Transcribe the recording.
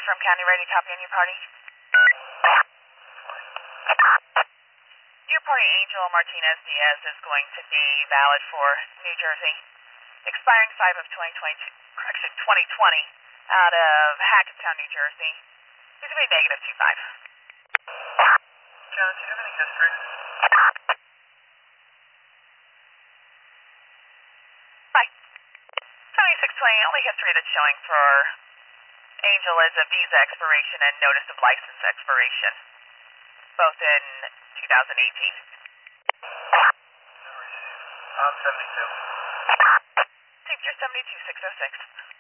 Jerome County, ready to copy on your party? Your party, Angel Martinez Diaz, is going to be valid for New Jersey, expiring 5 of 2020, out of Hackettstown, New Jersey. It's going to be negative 25. John, do you have any history? Right. 7620, only history that's showing for Angel is a visa expiration and notice of license expiration, both in 2018. I'm 72. Received your 72606.